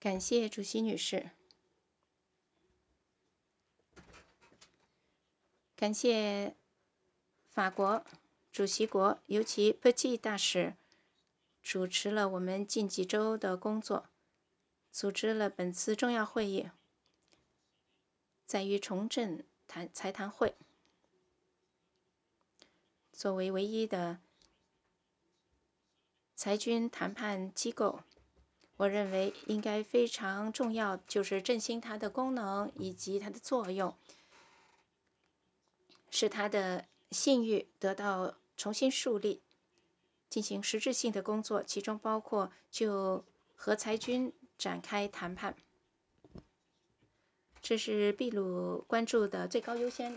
感谢主席女士，感谢法国主席国，尤其佩蒂大使主持了我们近几周的工作，组织了本次重要会议，在于重振财谈会。作为唯一的裁军谈判机构，我认为应该非常重要，就是振兴它的功能以及它的作用，使它的信誉得到重新树立，进行实质性的工作，其中包括就和裁军展开谈判。这是秘鲁关注的最高优先。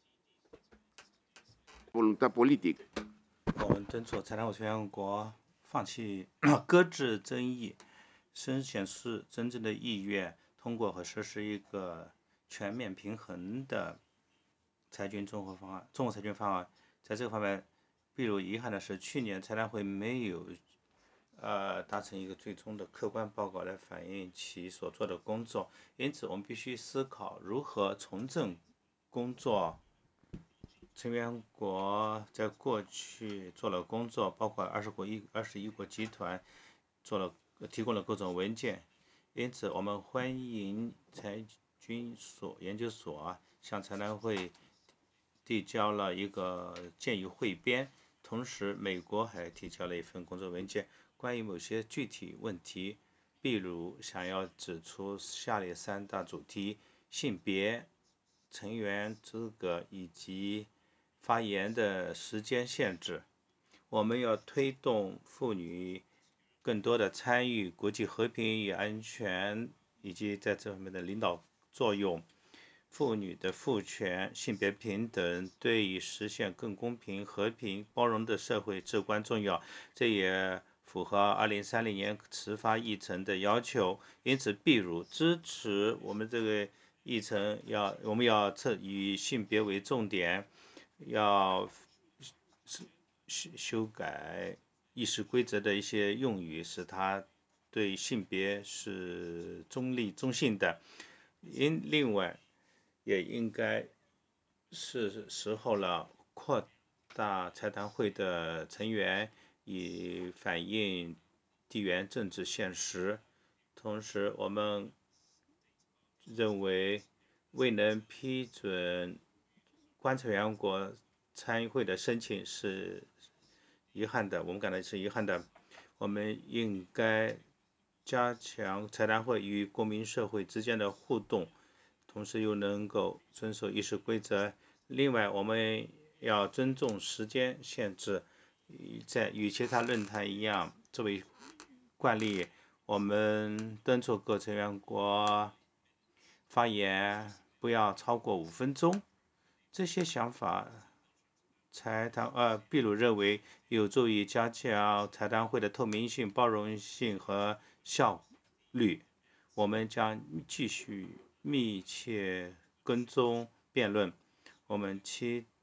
我们敦促财谈委员国放弃搁置争议，显示真正的意愿，通过和实施一个全面平衡的综合裁军方案。在这个方面，秘鲁遗憾的是，去年财谈会没有达成一个最终的客观报告来反映其所做的工作，因此我们必须思考如何重振工作。成员国在过去做了工作，包括21国集团提供了各种文件，因此我们欢迎裁军研究所向财谈会递交了一个建议汇编，同时美国还提交了一份工作文件，关于某些具体问题，比如想要指出下列3大主题：性别、成员资格以及发言的时间限制。我们要推动妇女更多的参与国际和平与安全以及在这方面的领导作用。妇女的赋权、性别平等对于实现更公平、和平、包容的社会至关重要，这也符合2030年持发议程的要求。因此，比如支持我们这个议程我们要以性别为重点，要修改议事规则的一些用语，使它对性别是中性的。另外，也应该是时候了，扩大财谈会的成员，以反映地缘政治现实。同时，我们认为未能批准观察员国参会的申请是遗憾的，我们感到是遗憾的。我们应该加强财谈会与公民社会之间的互动，同时又能够遵守议事规则。另外，我们要尊重时间限制，与其他论坛一样，作为惯例，我们敦促各成员国发言不要超过5分钟。这些想法，秘鲁认为有助于加强财谈会的透明性、包容性和效率。我们将继续密切跟踪辩论。我们期